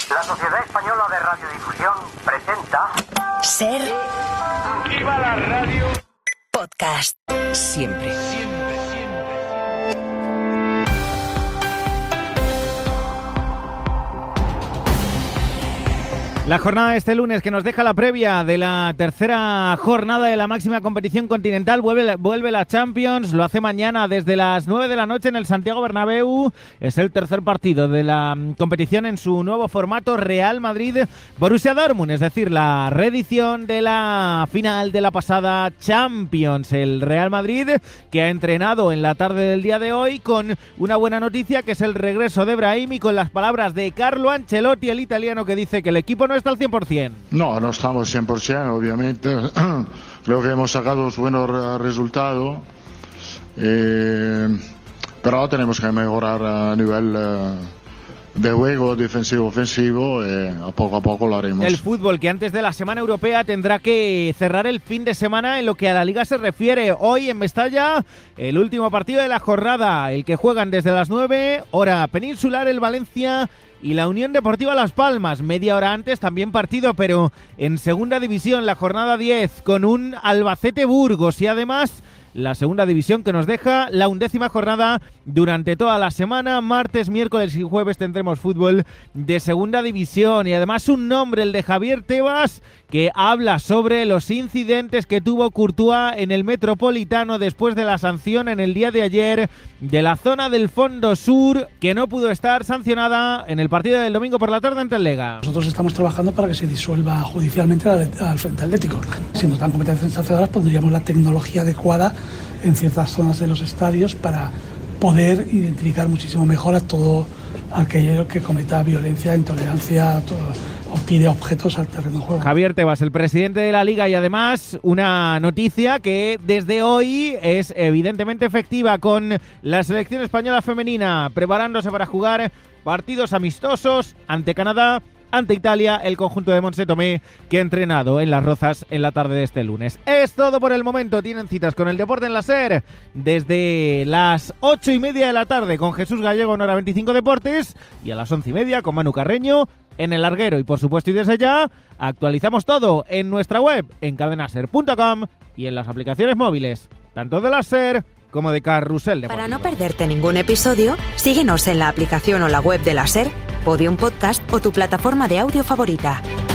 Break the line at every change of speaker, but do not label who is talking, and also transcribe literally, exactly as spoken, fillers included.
La Sociedad Española de Radiodifusión presenta...
Ser...
¡Viva la radio!
Podcast.
Siempre.
La jornada de este lunes que nos deja la previa de la tercera jornada de la máxima competición continental. Vuelve, vuelve la Champions, lo hace mañana desde las nueve de la noche en el Santiago Bernabéu. Es el tercer partido de la competición en su nuevo formato, Real Madrid-Borussia Dortmund, es decir, la reedición de la final de la pasada Champions. El Real Madrid que ha entrenado en la tarde del día de hoy con una buena noticia, que es el regreso de Brahim, y con las palabras de Carlo Ancelotti, el italiano, que dice que el equipo no está al cien por ciento.
No, no estamos cien por ciento, obviamente. Creo que hemos sacado buenos resultados, eh, pero tenemos que mejorar a nivel eh, de juego defensivo-ofensivo, y a poco a poco lo haremos.
El fútbol que antes de la semana europea tendrá que cerrar el fin de semana en lo que a la Liga se refiere. Hoy en Mestalla, el último partido de la jornada, el que juegan desde las nueve, hora peninsular, el Valencia y la Unión Deportiva Las Palmas. Media hora antes también partido, pero en segunda división, la jornada diez, con un Albacete Burgos, y además la segunda división que nos deja la undécima jornada durante toda la semana. Martes, miércoles y jueves tendremos fútbol de segunda división, y además un nombre, el de Javier Tebas, que habla sobre los incidentes que tuvo Courtois en el Metropolitano después de la sanción en el día de ayer de la zona del Fondo Sur, que no pudo estar sancionada en el partido del domingo por la tarde ante el Lega.
Nosotros estamos trabajando para que se disuelva judicialmente al, al Frente Atlético. Si nos dan competencias sancionadoras, pondríamos la tecnología adecuada en ciertas zonas de los estadios para poder identificar muchísimo mejor a todo aquello que cometa violencia, intolerancia, todo, o pide objetos al terreno de juego.
Javier Tebas, el presidente de la Liga, y además una noticia que desde hoy es evidentemente efectiva, con la selección española femenina preparándose para jugar partidos amistosos ante Canadá, ante Italia, el conjunto de Montse Tomé, que ha entrenado en Las Rozas en la tarde de este lunes. Es todo por el momento. Tienen citas con el deporte en la SER desde las ocho y media de la tarde con Jesús Gallego en Hora veinticinco Deportes, y a las once y media con Manu Carreño en El Larguero. Y por supuesto, y desde ya, actualizamos todo en nuestra web, en cadenaser punto com, y en las aplicaciones móviles, tanto de la SER como de Carrusel Deportivo.
Para no perderte ningún episodio, síguenos en la aplicación o la web de la SER, Podium Podcast o tu plataforma de audio favorita.